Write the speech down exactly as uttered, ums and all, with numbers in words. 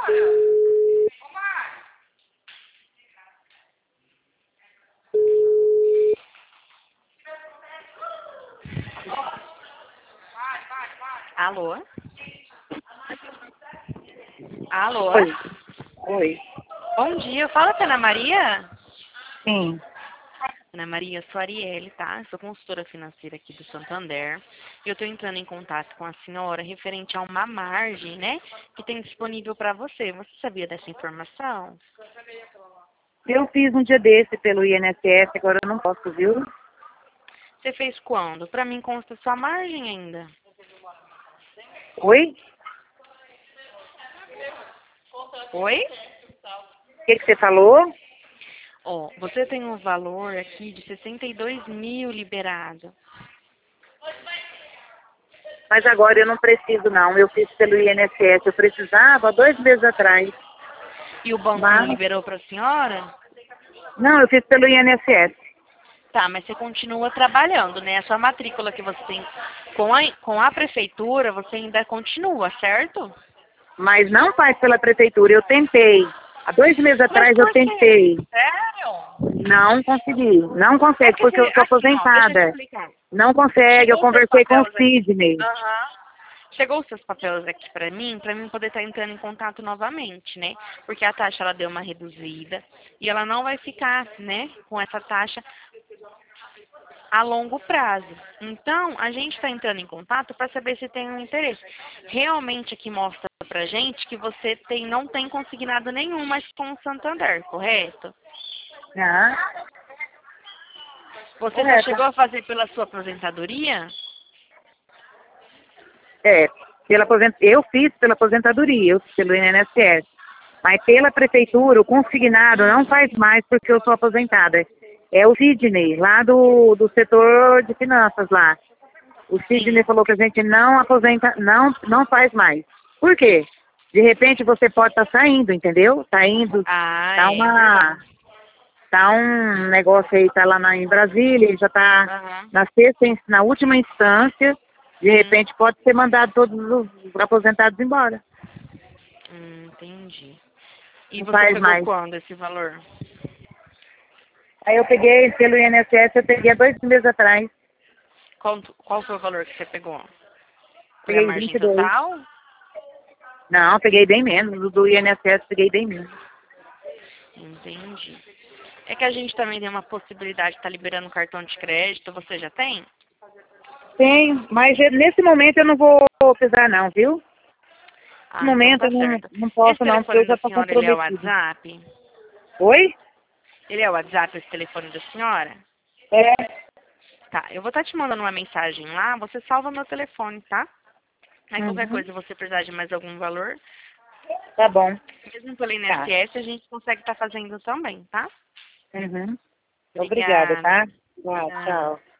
Alô? Alô? Oi. Oi. Bom dia, fala com a Ana Maria? Sim. Ana Maria, eu sou a Arielle, tá? Eu sou consultora financeira aqui do Santander. E eu tô entrando em contato com a senhora referente a uma margem, né? Que tem disponível para você. Você sabia dessa informação? Eu fiz um dia desse pelo I N S S, agora eu não posso, viu? Você fez quando? Para mim consta sua margem ainda. Oi? Oi? O que, que você falou? Ó, você tem um valor aqui de sessenta e dois mil liberado. Mas agora eu não preciso, não. Eu fiz pelo I N S S. Eu precisava há dois meses atrás. E o banco não Mas... liberou para a senhora? Não, eu fiz pelo I N S S. Tá, mas você continua trabalhando, né? A sua matrícula que você tem com a, com a prefeitura, você ainda continua, certo? Mas não faz pela prefeitura. Eu tentei. Há dois meses Mas atrás eu por quê? tentei. Sério? Não consegui. Não É consegue, que porque você, eu sou assim, ó, deixa eu te aposentada. explicar. Não consegue. Eu Chegou os seus conversei com o papéis aqui. Sidney. Aham. Chegou os seus papéis aqui pra mim, pra mim poder estar entrando em contato novamente, né? Porque a taxa ela deu uma reduzida e ela não vai ficar, né, com essa taxa a longo prazo. Então, a gente está entrando em contato para saber se tem um interesse. Realmente aqui mostra pra gente que você tem, não tem consignado nenhum mais com o Santander, correto? Ah, Você já correto. chegou a fazer pela sua aposentadoria? É, pela aposent... eu fiz pela aposentadoria, eu fiz pelo I N S S. Mas pela prefeitura, o consignado não faz mais porque eu sou aposentada. É o Sidney, lá do, do setor de finanças lá. O Sidney Sim. falou que a gente não aposenta, não, não faz mais. Por quê? De repente você pode estar saindo, entendeu? Tá indo, Ah, tá é uma, verdade. tá um negócio aí, tá lá na, em Brasília, ele já tá Aham. na sexta, ins- na última instância, de Hum, repente pode ser mandado todos os aposentados embora. hum, entendi. E Não você faz pegou mais. quando esse valor? Aí eu peguei pelo I N S S, eu peguei há dois meses atrás. Quanto, qual foi o valor que você pegou? Foi a Peguei margem vinte e dois. total? Não, peguei bem menos. Do do I N S S peguei bem menos. Entendi. É que a gente também tem uma possibilidade de estar liberando cartão de crédito. Você já tem? Tenho, mas eu- nesse momento eu não vou precisar não, viu? Nesse Ah, então momento tá eu não, certo. não Esse posso não, porque eu telefone já da estou senhora, ele é o comprometida. WhatsApp? Oi? Ele é o WhatsApp, esse telefone da senhora? É. Tá, eu vou estar te mandando uma mensagem lá, você salva meu telefone, tá? Aí qualquer Uhum. coisa, você precisar de mais algum valor, Tá bom. mesmo pelo Tá. I N S S, a gente consegue estar fazendo também, tá? Uhum. Obrigada, Obrigada. tá? Tchau, Tchau. tchau.